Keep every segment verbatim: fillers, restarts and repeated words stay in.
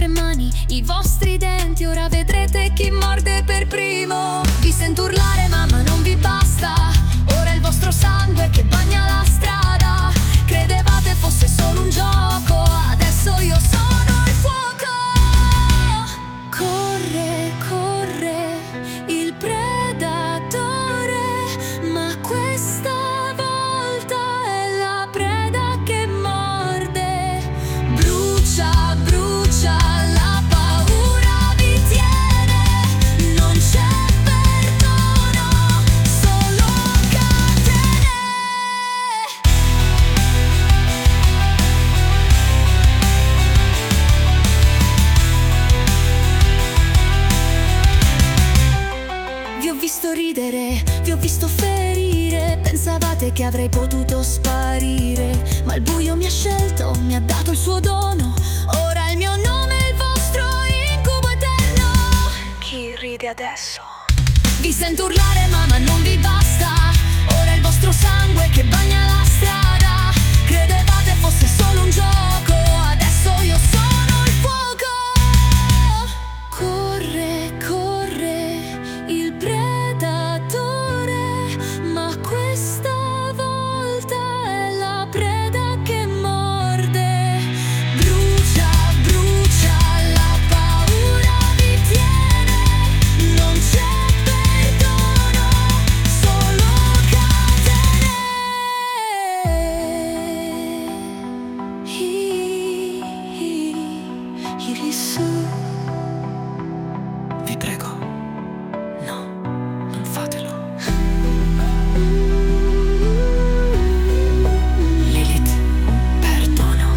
vostre mani, i vostri denti. Ora vedrete chi morde per primo. Vi sento urlare ma non vi basta. Ora è il vostro sangue che bagna la strada. Credevate fosse solo un gioco, adesso io sono il fuoco. Corre, corre, il predatore, ma questa volta è la preda che morde. Brucia, brucia, la paura vi tiene. Non c'è perdono, solo catene. Vi ho visto ridere, vi ho visto ferire. Pensavate che avrei potuto sparire, ma il buio mi ha scelto, mi ha dato il suo dono. Ora il mio nome è il vostro incubo eterno. Chi ride adesso? Vi sento urlare ma non vi basta. Ora è il vostro sangue che bagna la strada. Credevate fosse solo un gioco, adesso io sono il fuoco. Corre, corre, il predatore, ma questa volta è la preda che morde. Brucia, brucia, la paura vi tiene. Non c'è perdono, solo catene. Iris, vi prego, no, non fatelo. Lilith, perdono,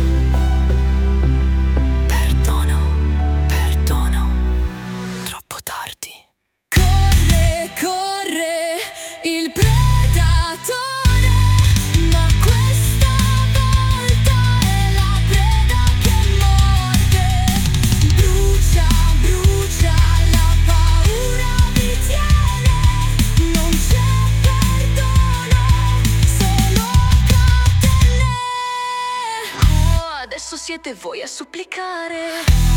perdono, perdono. Troppo tardi. Corre, corre, il predatore, ma questa volta è la preda che morde. Brucia, brucia, la paura vi tiene. Non c'è perdono, solo catene. Oh, adesso siete voi a supplicare.